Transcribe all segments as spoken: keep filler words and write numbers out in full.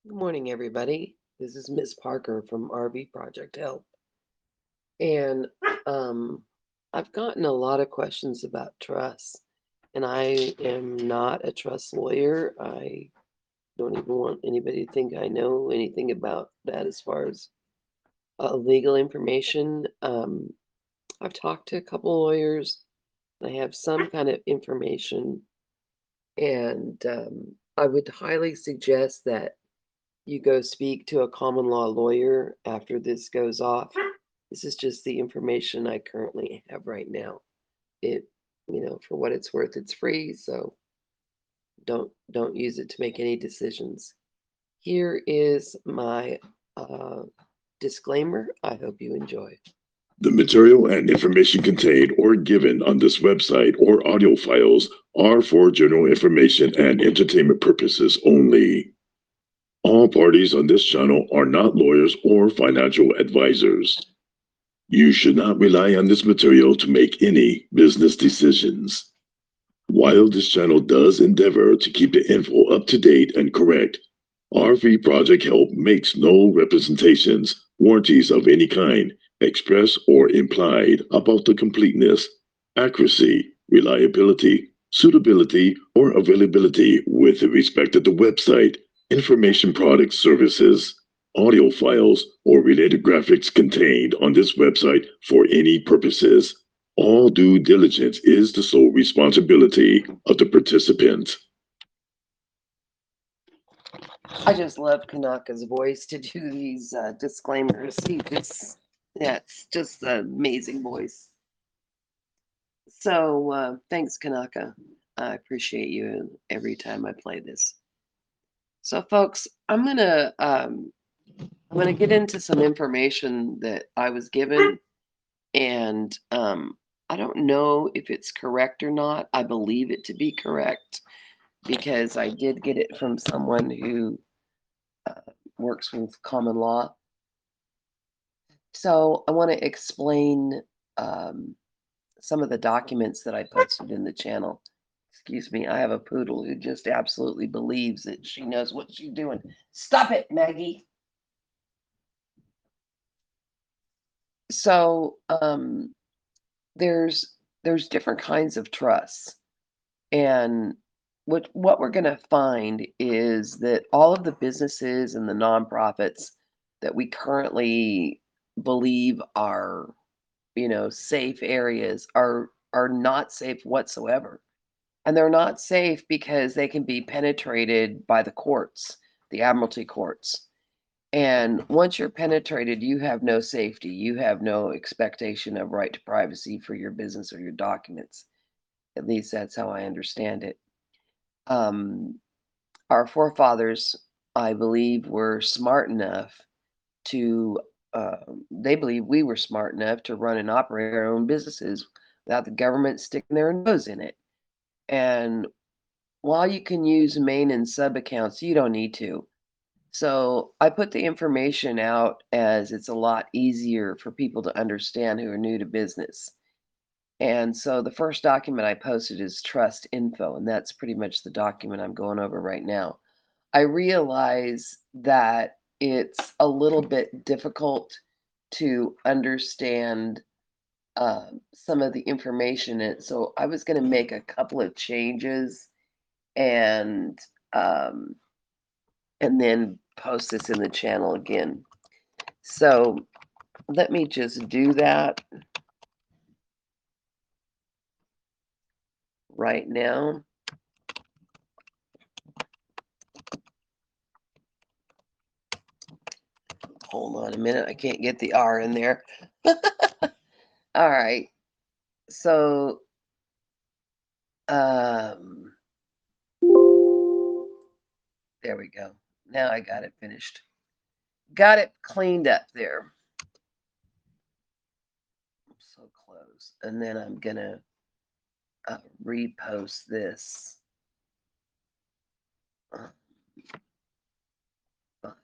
Good morning, everybody. This is Miss Parker from R V Project Help. And um, I've gotten a lot of questions about trust, and I am not a trust lawyer. I don't even want anybody to think I know anything about that as far as uh, legal information. Um, I've talked to a couple lawyers, and I have some kind of information, and um, I would highly suggest that you go speak to a common law lawyer after this goes off. This is just the information I currently have right now. It, you know, for what it's worth, it's free, so don't don't use it to make any decisions. Here is my uh, disclaimer. I hope you enjoy. The material and information contained or given on this website or audio files are for general information and entertainment purposes only. All parties on this channel are not lawyers or financial advisors. You should not rely on this material to make any business decisions. While this channel does endeavor to keep the info up to date and correct, R V Project Help makes no representations, warranties of any kind, express or implied, about the completeness, accuracy, reliability, suitability, or availability with respect to the website, information products, services, audio files, or related graphics contained on this website for any purposes. All due diligence is the sole responsibility of the participant. I just love Kanaka's voice to do these uh, disclaimers. He just, yeah, it's just an amazing voice. So uh, thanks, Kanaka. I appreciate you every time I play this. So, folks, I'm gonna um, I'm gonna get into some information that I was given, and um, I don't know if it's correct or not. I believe it to be correct because I did get it from someone who uh, works with common law. So, I want to explain um, some of the documents that I posted in the channel. Excuse me, I have a poodle who just absolutely believes that she knows what she's doing. Stop it, Maggie. So, um, there's there's different kinds of trusts, and what what we're going to find is that all of the businesses and the nonprofits that we currently believe are, you know, safe areas are are not safe whatsoever. And they're not safe because they can be penetrated by the courts, the admiralty courts. And once you're penetrated, you have no safety. You have no expectation of right to privacy for your business or your documents. At least that's how I understand it. Um, our forefathers, I believe, were smart enough to, uh, they believe we were smart enough to run and operate our own businesses without the government sticking their nose in it. And while you can use main and sub accounts, you don't need to. So I put the information out as it's a lot easier for people to understand who are new to business. And so the first document I posted is trust info, and that's pretty much the document I'm going over right now. I realize that it's a little bit difficult to understand um, some of the information in it. So I was going to make a couple of changes and um, and then post this in the channel again. So let me just do that right now. Hold on a minute. I can't get the R in there. All right. So, um, there we go. Now I got it finished. Got it cleaned up there. I'm so close. And then I'm going to uh, repost this. Uh, file.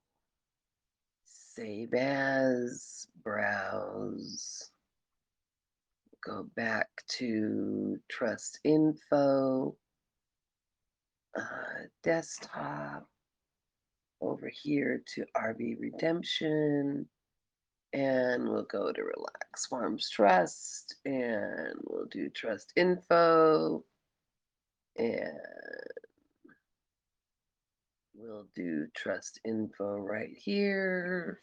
Save as, browse. Go back to trust info, uh, desktop, over here to R V Redemption, and we'll go to Relax Farms Trust, and we'll do trust info, and we'll do trust info right here.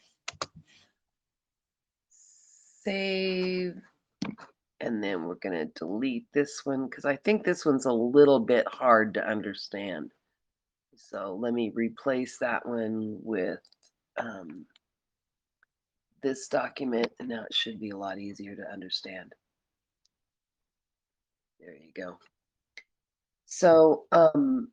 Save. And then we're going to delete this one because I think this one's a little bit hard to understand. So let me replace that one with um, this document, and now it should be a lot easier to understand. There you go. So um,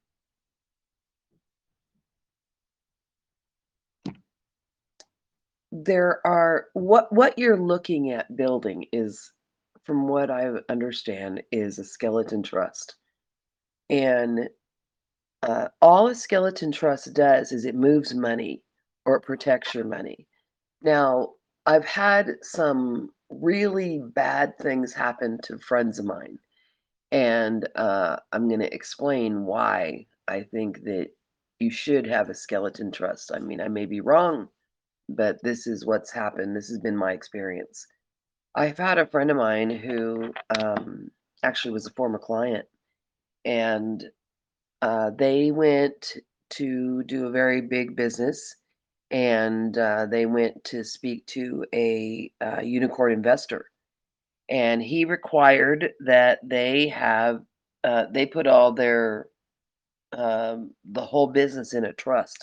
there are what what you're looking at building is, from what I understand, is a skeleton trust. And uh, all a skeleton trust does is it moves money or it protects your money. Now, I've had some really bad things happen to friends of mine, and uh, I'm going to explain why I think that you should have a skeleton trust. I mean, I may be wrong, but this is what's happened. This has been my experience. I've had a friend of mine who um, actually was a former client, and uh, they went to do a very big business, and uh, they went to speak to a uh, unicorn investor, and he required that they have uh, they put all their um, the whole business in a trust.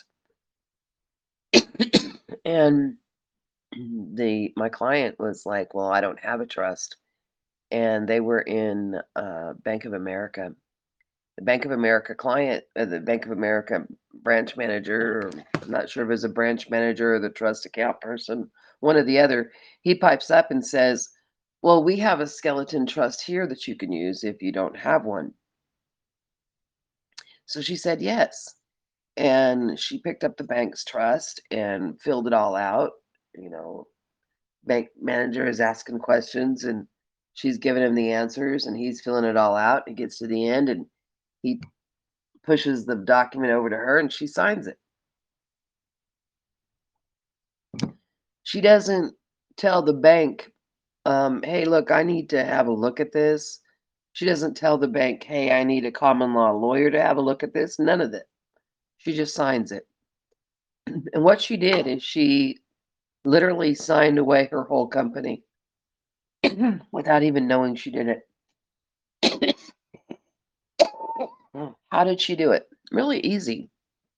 And the my client was like, "Well, I don't have a trust," and they were in uh, Bank of America. The Bank of America client, uh, the Bank of America branch manager, or I'm not sure if it was a branch manager or the trust account person, one or the other, he pipes up and says, "Well, we have a skeleton trust here that you can use if you don't have one." So she said yes. And she picked up the bank's trust and filled it all out. You know, bank manager is asking questions and she's giving him the answers and he's filling it all out. He gets to the end and he pushes the document over to her and she signs it. She doesn't tell the bank, um, hey, look, I need to have a look at this. She doesn't tell the bank, hey, I need a common law lawyer to have a look at this. None of it. She just signs it. And what she did is she literally signed away her whole company without even knowing she did it. How did she do it? Really easy.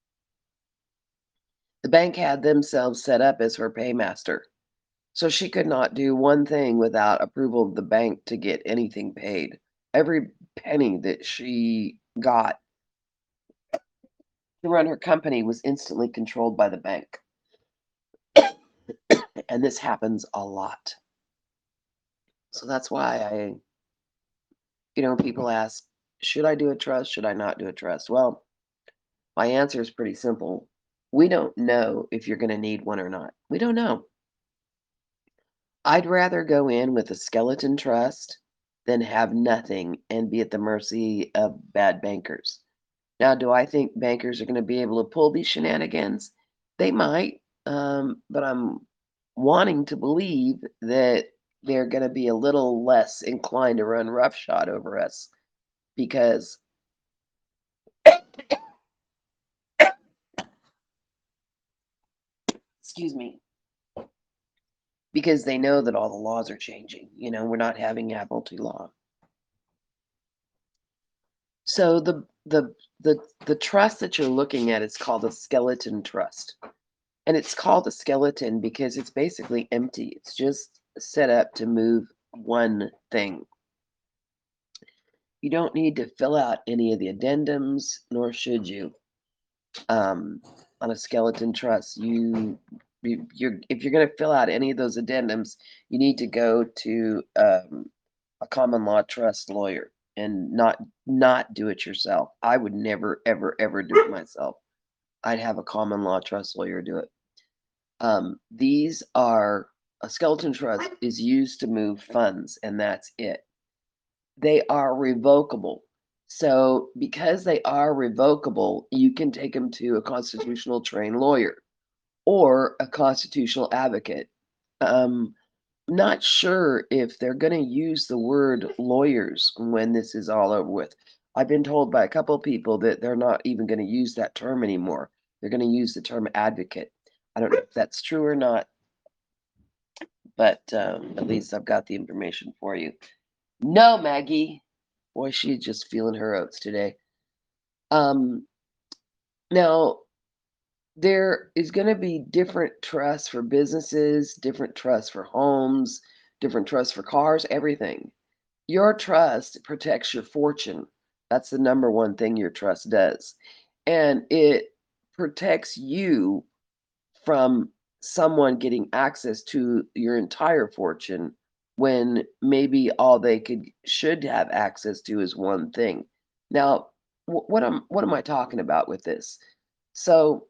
The bank had themselves set up as her paymaster. So she could not do one thing without approval of the bank to get anything paid. Every penny that she got to run her company was instantly controlled by the bank. And this happens a lot. So that's why I, you know, people ask, should I do a trust? Should I not do a trust? Well, my answer is pretty simple. We don't know if you're going to need one or not. We don't know. I'd rather go in with a skeleton trust than have nothing and be at the mercy of bad bankers. Now, do I think bankers are going to be able to pull these shenanigans? They might, um, but I'm wanting to believe that they're going to be a little less inclined to run roughshod over us because, excuse me, because they know that all the laws are changing. You know, we're not having admiralty law. So the the the the trust that you're looking at is called a skeleton trust. And it's called a skeleton because it's basically empty. It's just set up to move one thing. You don't need to fill out any of the addendums, nor should you. Um, on a skeleton trust, you, you you're if you're going to fill out any of those addendums, you need to go to um, a common law trust lawyer and not not do it yourself. I would never ever ever do it myself. I'd have a common law trust lawyer do it. Um, these are a skeleton trust is used to move funds, and that's it. They are revocable. So because they are revocable, you can take them to a constitutional trained lawyer or a constitutional advocate. Um, not sure if they're gonna use the word lawyers when this is all over with. I've been told by a couple of people that they're not even gonna use that term anymore. They're gonna use the term advocate. I don't know if that's true or not, but um, at least I've got the information for you. No, Maggie. Boy, she's just feeling her oats today. Um, now there is going to be different trusts for businesses, different trusts for homes, different trusts for cars, everything. Your trust protects your fortune. That's the number one thing your trust does. And it protects you from someone getting access to your entire fortune when maybe all they could should have access to is one thing. Now, wh- what am what am I talking about with this? So,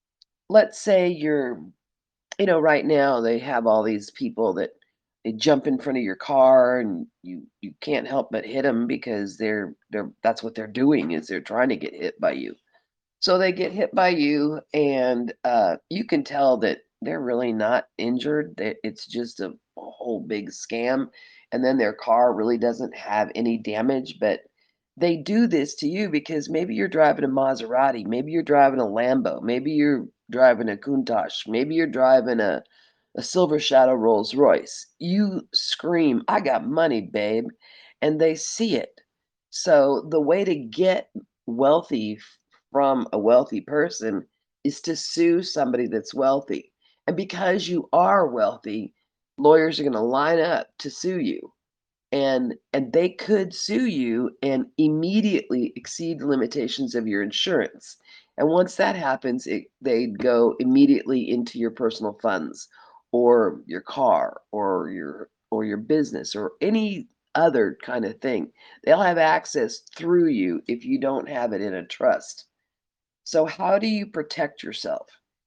let's say you're, you know, right now they have all these people that they jump in front of your car and you you can't help but hit them because they're they're that's what they're doing is they're trying to get hit by you. So they get hit by you, and uh, you can tell that they're really not injured. That it's just a, a whole big scam, and then their car really doesn't have any damage. But they do this to you because maybe you're driving a Maserati, maybe you're driving a Lambo, maybe you're driving a Countach, maybe you're driving a a Silver Shadow Rolls Royce. You scream, "I got money, babe," and they see it. So the way to get wealthy from a wealthy person is to sue somebody that's wealthy. And because you are wealthy, lawyers are going to line up to sue you. And and they could sue you and immediately exceed the limitations of your insurance. And once that happens, it, they'd go immediately into your personal funds or your car or your or your business or any other kind of thing. They'll have access through you if you don't have it in a trust. So how do you protect yourself?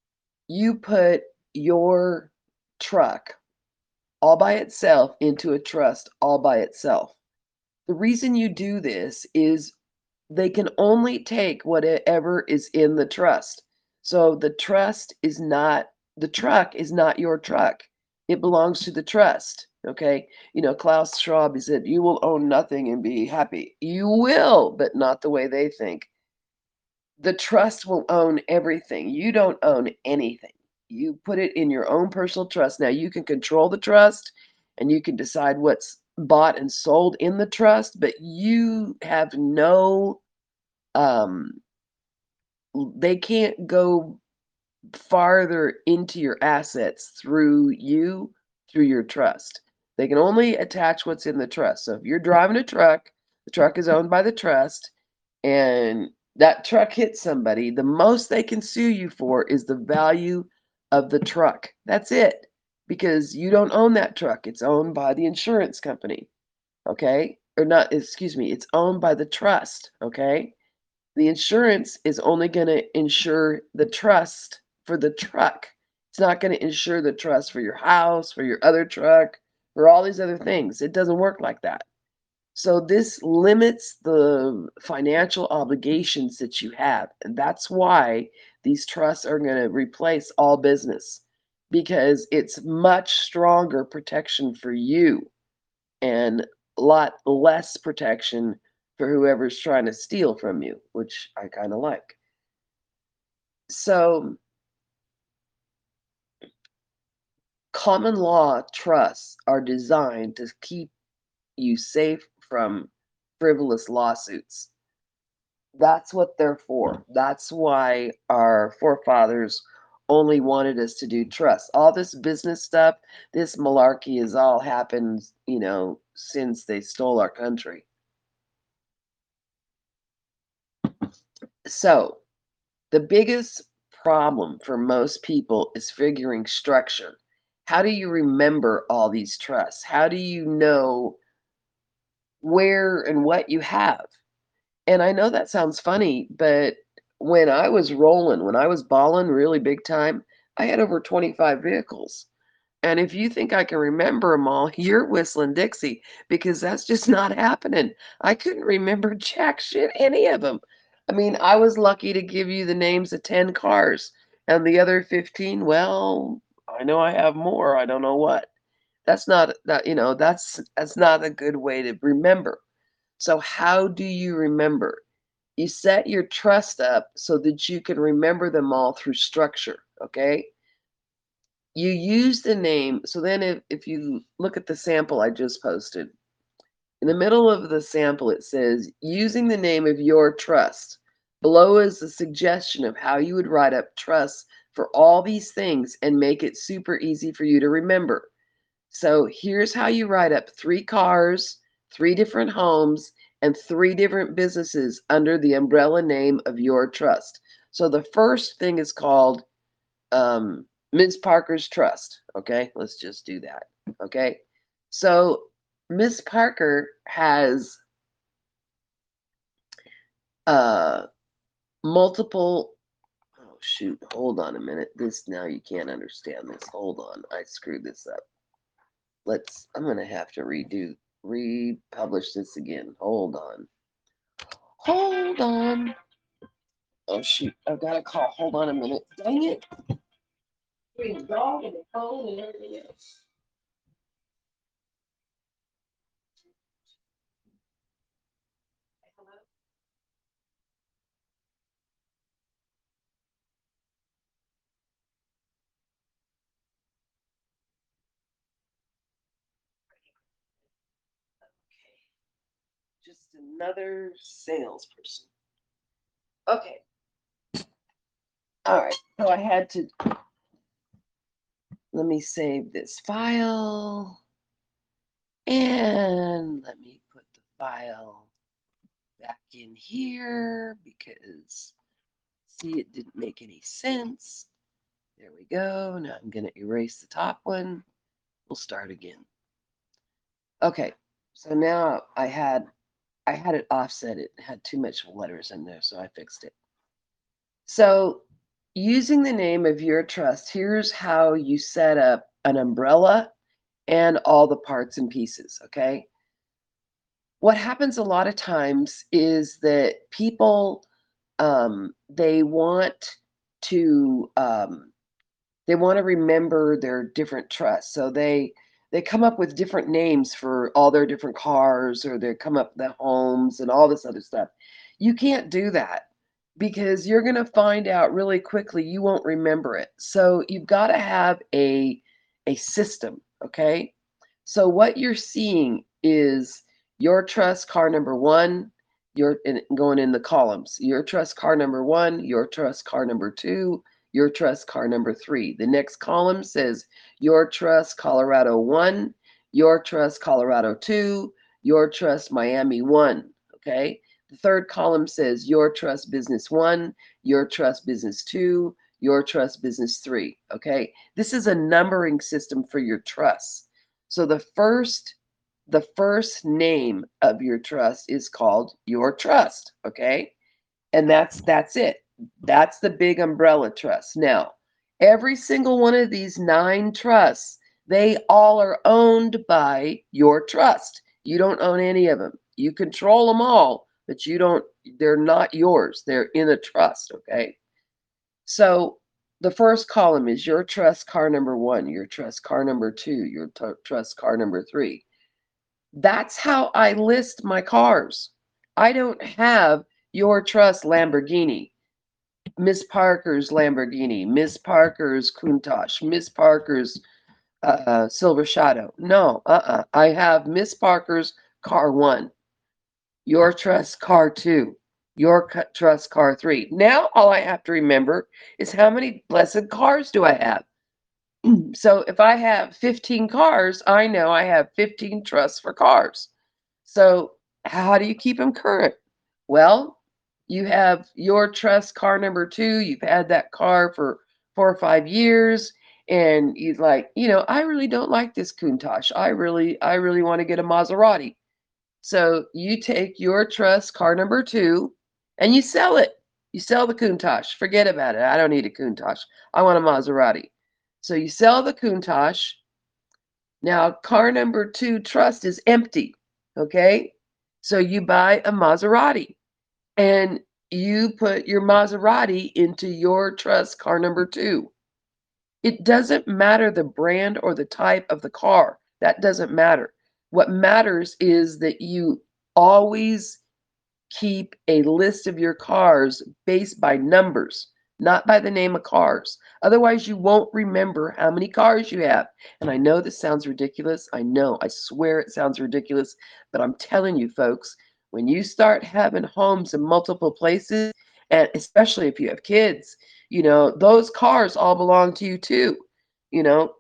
You put your truck all by itself into a trust all by itself. The reason you do this is they can only take whatever is in the trust. So the trust is not the truck is not your truck. It belongs to the trust. Okay. You know, Klaus Schwab, he said, you will own nothing and be happy. You will, but not the way they think. The trust will own everything. You don't own anything. You put it in your own personal trust. Now you can control the trust and you can decide what's bought and sold in the trust, but you have no um they can't go farther into your assets through you through your trust. They can only attach what's in the trust. So if you're driving a truck, the truck is owned by the trust and that truck hits somebody, the most they can sue you for is the value of the truck. That's it. Because you don't own that truck. It's owned by the insurance company. Okay? Or not, excuse me, it's owned by the trust. Okay? The insurance is only going to insure the trust for the truck. It's not going to insure the trust for your house, for your other truck, for all these other things. It doesn't work like that. So this limits the financial obligations that you have. And that's why these trusts are going to replace all business because it's much stronger protection for you and a lot less protection for whoever's trying to steal from you, which I kind of like. So common law trusts are designed to keep you safe from frivolous lawsuits. That's what they're for. That's why our forefathers only wanted us to do trusts. All this business stuff, this malarkey has all happened, you know, since they stole our country. So, the biggest problem for most people is figuring structure. How do you remember all these trusts? How do you know where and what you have? And I know that sounds funny, but when I was rolling, when I was balling really big time, I had over twenty-five vehicles. And if you think I can remember them all, you're whistling Dixie because that's just not happening. I couldn't remember jack shit any of them. I mean, I was lucky to give you the names of ten cars, and the other fifteen, well, I know I have more, I don't know what. That's not that, you know, that's that's not a good way to remember. So how do you remember? You set your trust up so that you can remember them all through structure, okay? You use the name. So then if, if you look at the sample I just posted, in the middle of the sample it says, using the name of your trust. Below is the suggestion of how you would write up trusts for all these things and make it super easy for you to remember. So here's how you write up three cars, three different homes, and three different businesses under the umbrella name of your trust. So the first thing is called um, Miz Parker's Trust. Okay, let's just do that. Okay, so Miss Parker has uh, multiple. Oh shoot! Hold on a minute. This now you can't understand this. Hold on, I screwed this up. Let's. I'm gonna have to redo, republish this again. Hold on. Hold on. Oh shoot! I've got a call. Hold on a minute. Dang it! Between the dog and the phone and everything else. Just another salesperson. Okay. All right. So I had to, let me save this file and let me put the file back in here because see, it didn't make any sense. There we go. Now I'm going to erase the top one. We'll start again. Okay. So now I had, I had it offset. It had too much letters in there, so I fixed it. So using the name of your trust, here's how you set up an umbrella and all the parts and pieces, okay? What happens a lot of times is that people, um, they want to, um, they want to remember their different trusts. So they, they come up with different names for all their different cars, or they come up with the homes and all this other stuff. You can't do that because you're going to find out really quickly you won't remember it. So you've got to have a a system, okay? So what you're seeing is your trust car number one, your in, going in the columns. Your trust car number one, your trust car number two, your trust car number three. The next column says your trust Colorado one, your trust Colorado two, your trust Miami one, okay? The third column says your trust business one, your trust business two, your trust business three, okay? This is a numbering system for your trusts. So the first the first name of your trust is called your trust, okay? And that's that's it. That's the big umbrella trust. Now, every single one of these nine trusts, they all are owned by your trust. You don't own any of them. You control them all, but you don't, they're not yours. They're in a trust, okay? So the first column is your trust car number one, your trust car number two, your trust car number three. That's how I list my cars. I don't have your trust Lamborghini, Miss Parker's Lamborghini, Miss Parker's Countach, Miss Parker's uh, Silver Shadow. No, uh-uh. I have Miss Parker's car one, your trust car two, your trust car three. Now all I have to remember is how many blessed cars do I have? So if I have fifteen cars, I know I have fifteen trusts for cars. So how do you keep them current? Well, you have your trust car number two. You've had that car for four or five years, and you're like, you know, I really don't like this Countach. I really, I really want to get a Maserati. So you take your trust car number two, and you sell it. You sell the Countach. Forget about it. I don't need a Countach. I want a Maserati. So you sell the Countach, Now, car number two trust is empty, okay? So you buy a Maserati and you put your Maserati into your trust car number two. It doesn't matter the brand or the type of the car. That doesn't matter. What matters is that you always keep a list of your cars based by numbers, not by the name of cars. Otherwise, you won't remember how many cars you have. And I know this sounds ridiculous. I know, I swear it sounds ridiculous, but I'm telling you, folks, when you start having homes in multiple places, and especially if you have kids, you know, those cars all belong to you too. You know,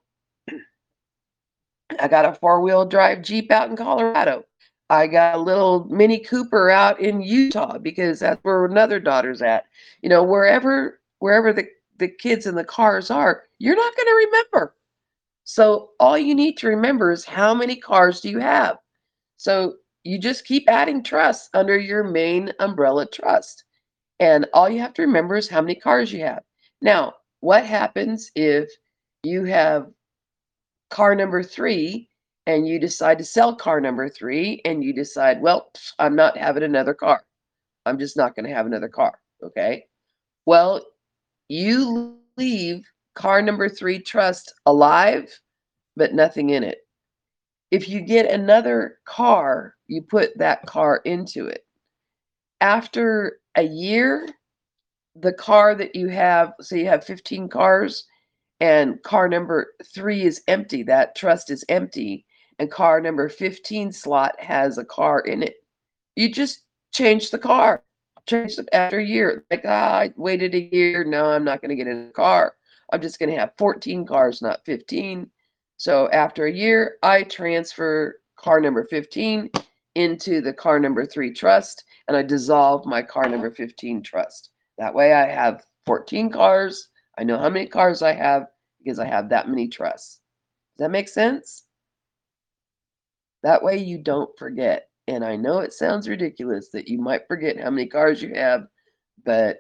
I got a four-wheel drive Jeep out in Colorado. I got a little Mini Cooper out in Utah because that's where another daughter's at. You know, wherever wherever the the kids and the cars are, you're not going to remember. So all you need to remember is how many cars do you have? So you just keep adding trusts under your main umbrella trust. And all you have to remember is how many cars you have. Now, what happens if you have car number three and you decide to sell car number three and you decide, well, pff, I'm not having another car. I'm just not going to have another car. Okay. Well, you leave car number three trust alive, but nothing in it. If you get another car, you put that car into it. After a year, the car that you have, so you have fifteen cars, and car number three is empty. That trust is empty, and car number fifteen slot has a car in it. You just change the car. Change it after a year. Like, ah, I waited a year. No, I'm not going to get in a car. I'm just going to have fourteen cars, not fifteen. So after a year, I transfer car number fifteen into the car number three trust, and I dissolve my car number fifteen trust. That way I have fourteen cars. I know how many cars I have because I have that many trusts. Does that make sense? That way you don't forget. And I know it sounds ridiculous that you might forget how many cars you have, but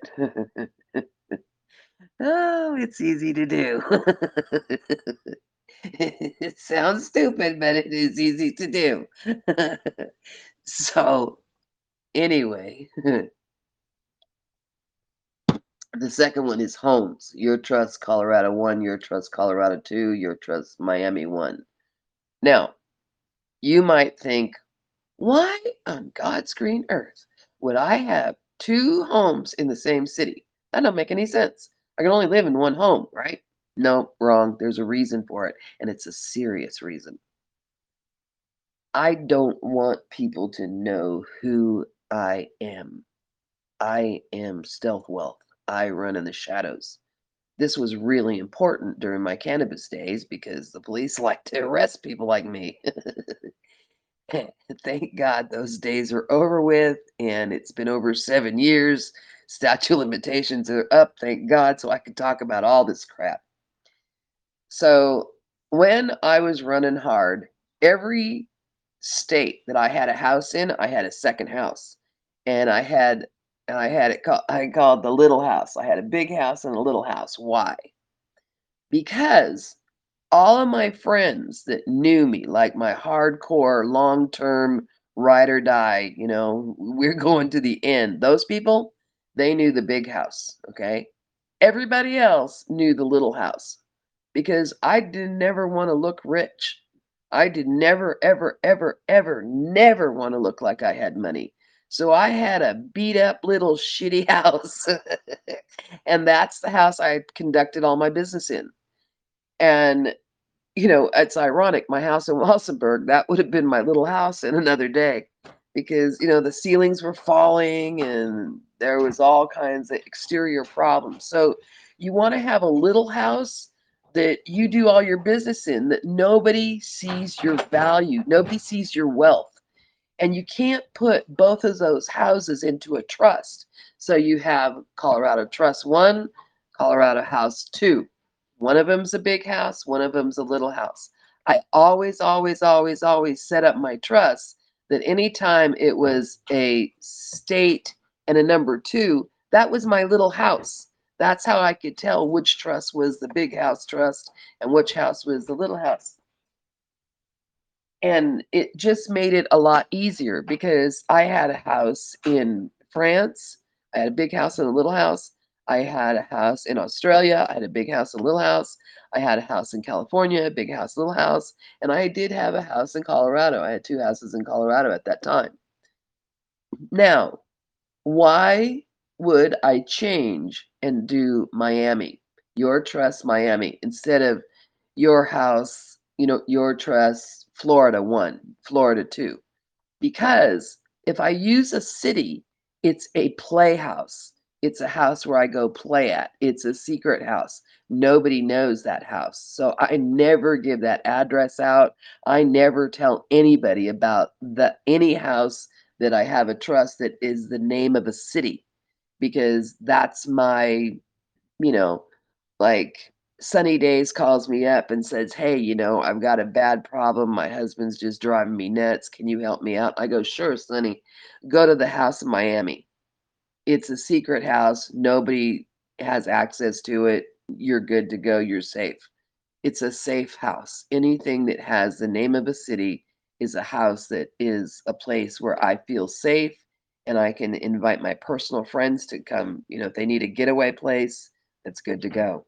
oh, it's easy to do. It sounds stupid, but it is easy to do. So, anyway, the second one is homes. Your trust Colorado one, your trust Colorado two, your trust Miami one. Now, you might think, why on God's green earth would I have two homes in the same city? That don't make any sense. I can only live in one home, right? No, wrong. There's a reason for it, and it's a serious reason. I don't want people to know who I am. I am stealth wealth. I run in the shadows. This was really important during my cannabis days because the police like to arrest people like me. Thank God those days are over with, and it's been over seven years. Statute of limitations are up, thank God, so I can talk about all this crap. So when I was running hard, every state that I had a house in, I had a second house. And I had and I had it called I called the little house. I had a big house and a little house. Why? Because all of my friends that knew me, like my hardcore long-term ride or die, you know, we're going to the end. Those people, they knew the big house, okay? Everybody else knew the little house because I did never want to look rich. I did never, ever, ever, ever, never want to look like I had money. So I had a beat up little shitty house. And that's the house I conducted all my business in. And you know, it's ironic, my house in Walsenburg, that would have been my little house in another day because, you know, the ceilings were falling and there was all kinds of exterior problems. So you want to have a little house that you do all your business in, that nobody sees your value, nobody sees your wealth. And you can't put both of those houses into a trust. So you have Colorado Trust One, Colorado House Two. One of them's a big house, one of them's a little house. I always, always, always, always set up my trusts that anytime it was a state and a number two, that was my little house. That's how I could tell which trust was the big house trust and which house was the little house. And it just made it a lot easier because I had a house in France. I had a big house and a little house. I had a house in Australia. I had a big house and a little house. I had a house in California, a big house, little house. And I did have a house in Colorado. I had two houses in Colorado at that time. Now, why would I change and do Miami, your trust Miami, instead of your house, you know, your trust Florida one, Florida two? Because if I use a city, it's a playhouse. It's a house where I go play at. It's a secret house. Nobody knows that house. So I never give that address out. I never tell anybody about the any house that I have a trust that is the name of a city because that's my, you know, like Sunny Days calls me up and says, "Hey, you know, I've got a bad problem. My husband's just driving me nuts. Can you help me out?" I go, "Sure, Sunny. Go to the house in Miami. It's a secret house. Nobody has access to it. You're good to go. You're safe." It's a safe house. Anything that has the name of a city is a house that is a place where I feel safe and I can invite my personal friends to come. You know, if they need a getaway place, that's good to go.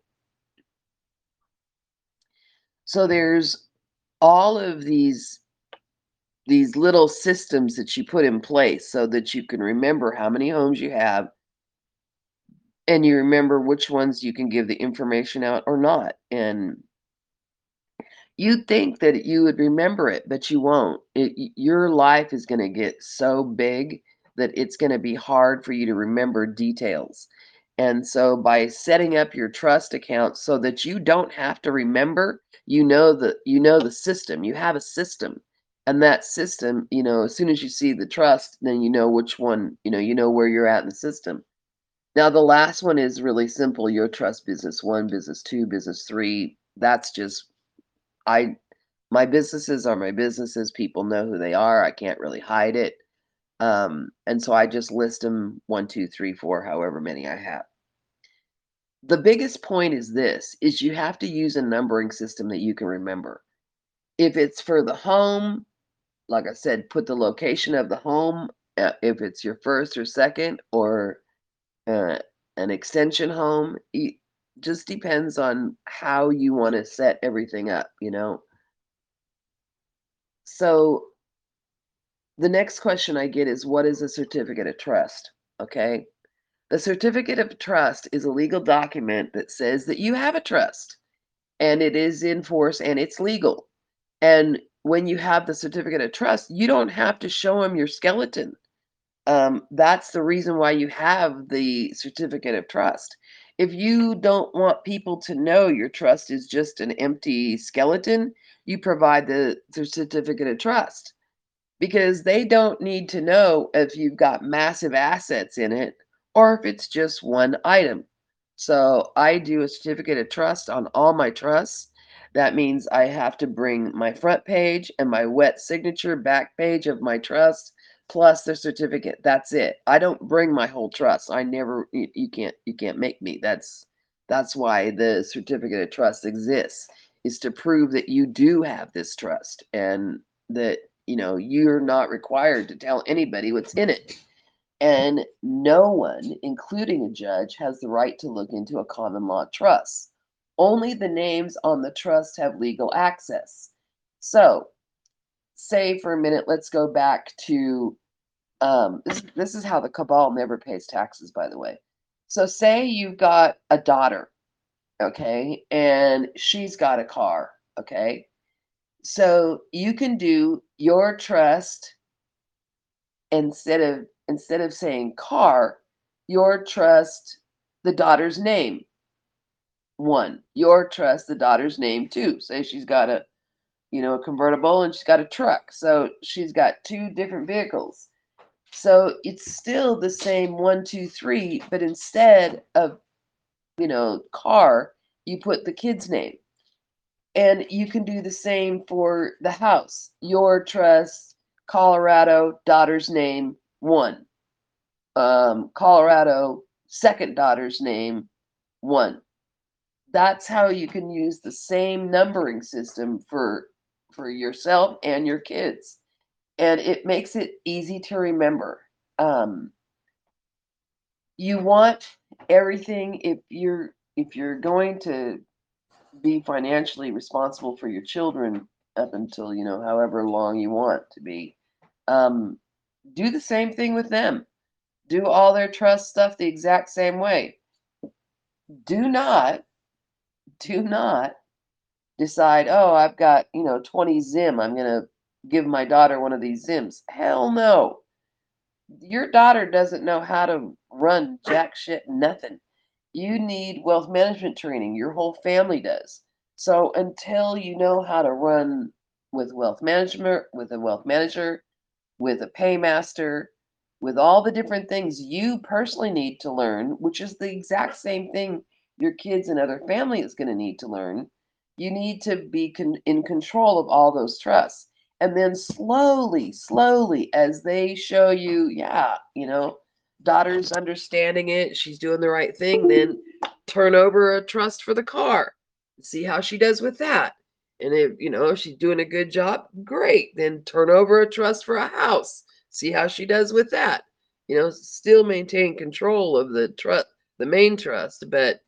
So there's all of these these little systems that you put in place so that you can remember how many homes you have and you remember which ones you can give the information out or not. And you'd think that you would remember it, but you won't. It, y- your life is going to get so big that it's going to be hard for you to remember details. And so by setting up your trust account so that you don't have to remember, you know the you know the system. You have a system. And that system, you know, as soon as you see the trust, then you know which one, you know, you know where you're at in the system. Now the last one is really simple, your trust business one, business two, business three. That's just I my businesses are my businesses, people know who they are, I can't really hide it, um, and so I just list them one, two, three, four, however many I have. The biggest point is this, is you have to use a numbering system that you can remember. If it's for the home, like I said, put the location of the home, uh, if it's your first or second or, uh, an extension home, it just depends on how you wanna set everything up, you know? So the next question I get is, what is a certificate of trust? Okay. The certificate of trust is a legal document that says that you have a trust and it is in force and it's legal. And when you have the certificate of trust, you don't have to show them your skeleton. Um, that's the reason why you have the certificate of trust. If you don't want people to know your trust is just an empty skeleton, you provide the, the certificate of trust because they don't need to know if you've got massive assets in it or if it's just one item. So I do a certificate of trust on all my trusts. That means I have to bring my front page and my wet signature back page of my trust plus the certificate. That's it. I don't bring my whole trust. I never you, you can't you can't make me. That's that's why the certificate of trust exists is to prove that you do have this trust and that you know, you're not required to tell anybody what's in it. And no one, including a judge, has the right to look into a common law trust. Only the names on the trust have legal access. So, say for a minute, let's go back to um, this, this is how the cabal never pays taxes, by the way. So, say you've got a daughter, okay, and she's got a car, okay. So, you can do your trust instead of instead of saying car, your trust the daughter's name. One, your trust the daughter's name. Two, say she's got a you know a convertible and she's got a truck, so she's got two different vehicles. So it's still the same one, two, three, but instead of you know car, you put the kid's name, and you can do the same for the house. Your trust, Colorado, daughter's name one. um, Colorado, second daughter's name, one. That's how you can use the same numbering system for for yourself and your kids. And it makes it easy to remember. Um, you want everything if you're if you're going to be financially responsible for your children up until, you know, however long you want to be. Um, do the same thing with them. Do all their trust stuff the exact same way. Do not, do not decide, oh, I've got, you know, twenty Zim. I'm going to give my daughter one of these Zims. Hell no. Your daughter doesn't know how to run jack shit nothing. You need wealth management training. Your whole family does. So until you know how to run with wealth management, with a wealth manager, with a paymaster, with all the different things you personally need to learn, which is the exact same thing your kids and other family is going to need to learn, you need to be con- in control of all those trusts. And then slowly, slowly, as they show you, yeah, you know, daughter's understanding it, she's doing the right thing, then turn over a trust for the car, see how she does with that. And if, you know, if she's doing a good job, great. Then turn over a trust for a house. See how she does with that. You know, still maintain control of the trust, the main trust, but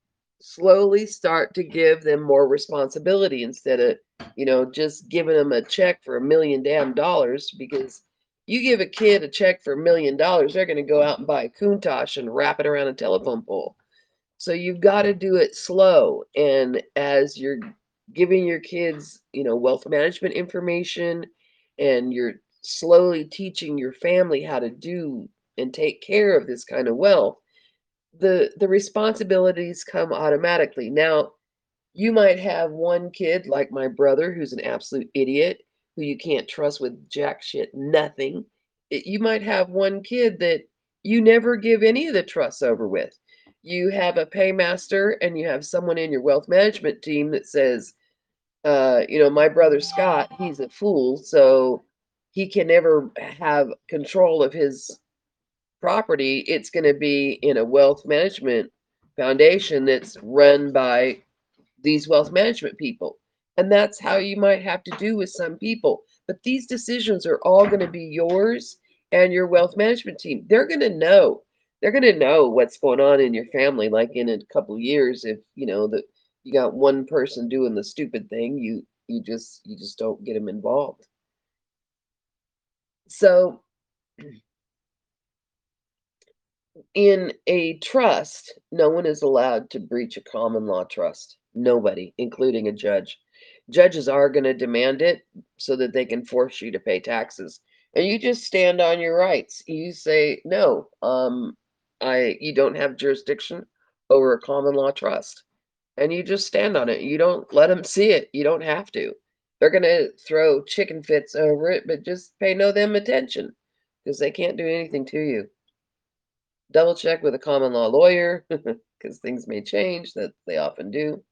slowly start to give them more responsibility instead of, you know, just giving them a check for a million damn dollars. Because you give a kid a check for a million dollars, they're going to go out and buy a Countach and wrap it around a telephone pole. So you've got to do it slow. And as you're giving your kids, you know, wealth management information, and you're slowly teaching your family how to do and take care of this kind of wealth, the the responsibilities come automatically. Now, you might have one kid like my brother who's an absolute idiot, who you can't trust with jack shit nothing. It- you might have one kid that you never give any of the trusts over with. You have a paymaster and you have someone in your wealth management team that says, uh, you know, my brother Scott, he's a fool, so he can never have control of his property. It's going to be in a wealth management foundation that's run by these wealth management people. And that's how you might have to do with some people. But these decisions are all going to be yours and your wealth management team. They're going to know. They're going to know what's going on in your family. Like in a couple of years, if you know that you got one person doing the stupid thing, you you just you just don't get them involved. So in a trust, no one is allowed to breach a common law trust. Nobody, including a judge. Judges are going to demand it so that they can force you to pay taxes. And you just stand on your rights. You say, no, um, I you don't have jurisdiction over a common law trust. And you just stand on it. You don't let them see it. You don't have to. They're going to throw chicken fits over it, but just pay no them attention because they can't do anything to you. Double check with a common law lawyer because things may change, that they often do.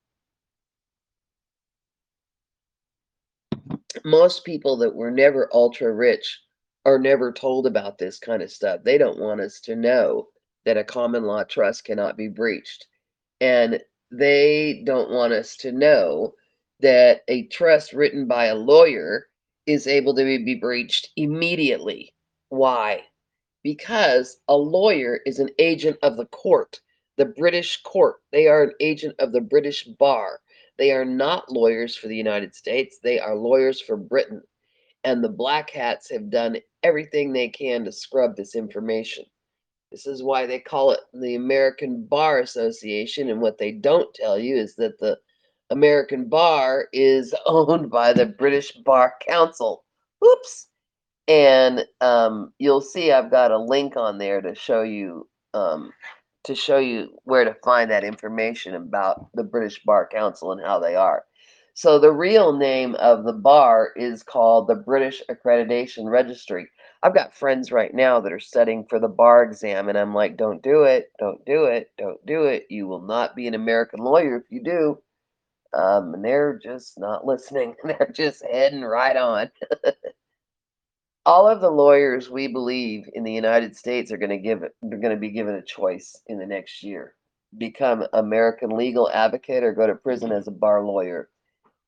Most people that were never ultra rich are never told about this kind of stuff. They don't want us to know that a common law trust cannot be breached. And they don't want us to know that a trust written by a lawyer is able to be breached immediately. Why? Because a lawyer is an agent of the court, the British court. They are an agent of the British bar. They are not lawyers for the United States. They are lawyers for Britain. And the black hats have done everything they can to scrub this information. This is why they call it the American Bar Association. And what they don't tell you is that the American Bar is owned by the British Bar Council. Oops. And um, you'll see I've got a link on there to show you um, to show you where to find that information about the British Bar Council and how they are. So the real name of the bar is called the British Accreditation Registry. I've got friends right now that are studying for the bar exam, and I'm like, don't do it, don't do it, don't do it. You will not be an American lawyer if you do. Um, and they're just not listening. They're just heading right on. All of the lawyers we believe in the United States are going to give it, they're going to be given a choice in the next year. Become American legal advocate or go to prison as a bar lawyer.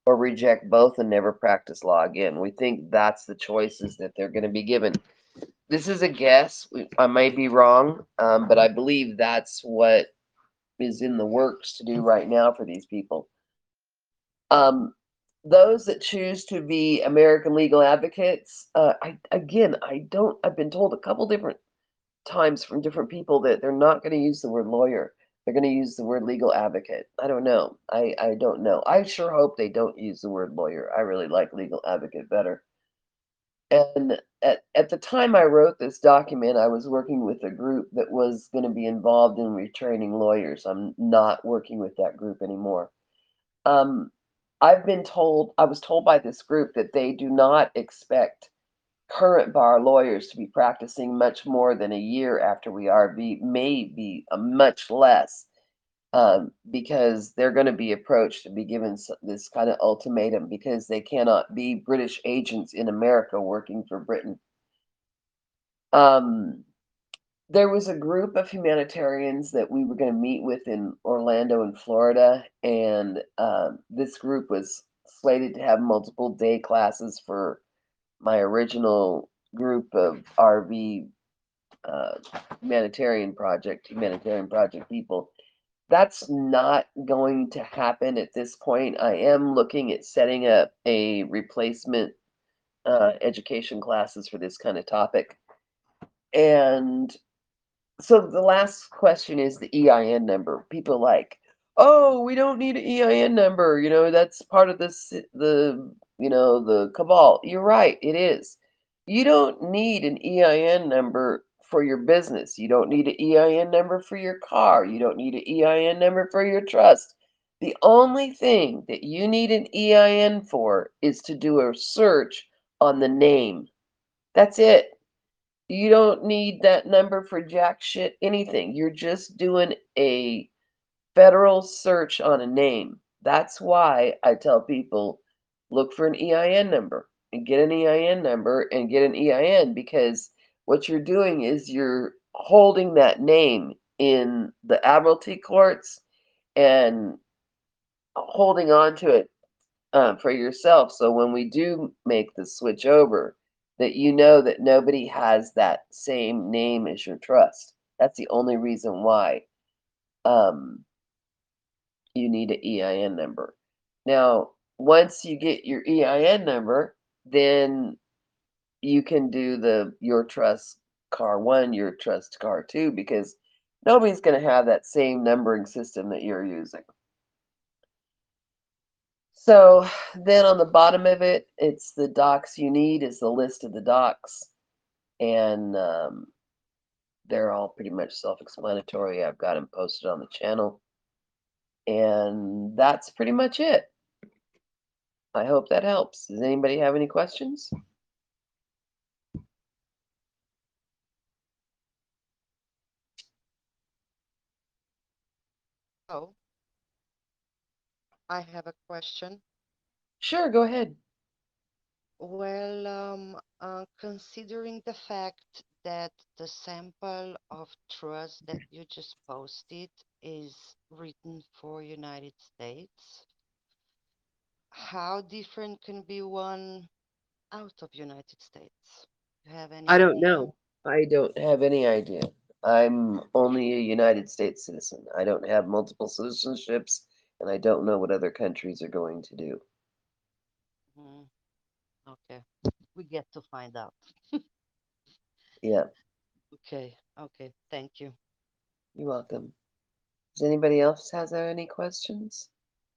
or reject both and never practice law again. We think that's the choices that they're going to be given. This is a guess. We, I may be wrong, um, but I believe that's what is in the works to do right now for these people. Um, those that choose to be American legal advocates, uh, I again, I don't. I've been told a couple different times from different people that they're not going to use the word lawyer. They're going to use the word legal advocate. I don't know. I I don't know. I sure hope they don't use the word lawyer. I really like legal advocate better. And at, at the time I wrote this document, I was working with a group that was going to be involved in retraining lawyers. I'm not working with that group anymore. Um, I've been told, I was told by this group that they do not expect current bar lawyers to be practicing much more than a year after we are, be maybe a much less, um, because they're going to be approached and be given this kind of ultimatum because they cannot be British agents in America working for Britain. Um, there was a group of humanitarians that we were going to meet with in Orlando in Florida, and um, this group was slated to have multiple day classes for my original group of R V uh, humanitarian project, humanitarian project people. That's not going to happen at this point. I am looking at setting up a replacement uh, education classes for this kind of topic. And so the last question is the E I N number. People like, oh, we don't need an E I N number. You know, that's part of this, the, you know, the cabal. You're right, it is. You don't need an E I N number for your business. You don't need an E I N number for your car. You don't need an E I N number for your trust. The only thing that you need an E I N for is to do a search on the name. That's it. You don't need that number for jack shit anything. You're just doing a federal search on a name. That's why I tell people look for an E I N number and get an E I N number and get an E I N, because what you're doing is you're holding that name in the admiralty courts and holding on to it uh, for yourself. So when we do make the switch over, that you know that nobody has that same name as your trust. That's the only reason why um, you need an E I N number. Now, once you get your E I N number, then you can do the your trust car one, your trust car two, because nobody's going to have that same numbering system that you're using. So then on the bottom of it, it's the docs you need is the list of the docs, and um, they're all pretty much self-explanatory. I've got them posted on the channel, and that's pretty much it. I hope that helps. Does anybody have any questions? Oh, I have a question. Sure, go ahead. Well, um, uh, considering the fact that the sample of trust that you just posted is written for United States, how different can be one out of United States? You have any I don't idea? know. I don't have any idea. I'm only a United States citizen. I don't have multiple citizenships, and I don't know what other countries are going to do. Mm, okay, we get to find out. Yeah, Okay, okay, thank you. you're welcome. Does anybody else has any questions?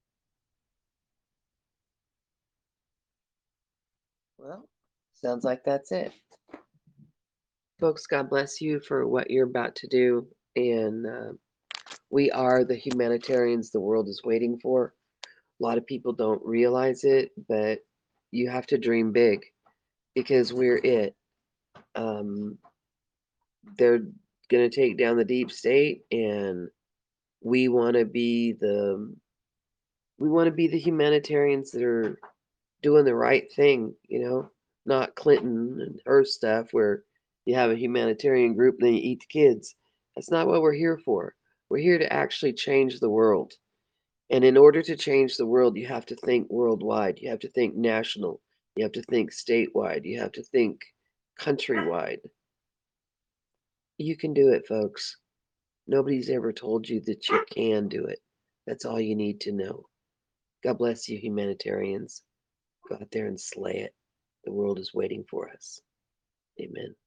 Well, sounds like that's it. Folks, God bless you for what you're about to do. And uh, we are the humanitarians the world is waiting for. A lot of people don't realize it, but you have to dream big because we're it. Um, they're going to take down the deep state, and we want to be the we want to be the humanitarians that are doing the right thing, you know, not Clinton and her stuff where you have a humanitarian group and then you eat the kids. That's not what we're here for. We're here to actually change the world. And in order to change the world, you have to think worldwide. You have to think national. You have to think statewide. You have to think countrywide. You can do it, folks. Nobody's ever told you that you can do it. That's all you need to know. God bless you, humanitarians. Go out there and slay it. The world is waiting for us. Amen.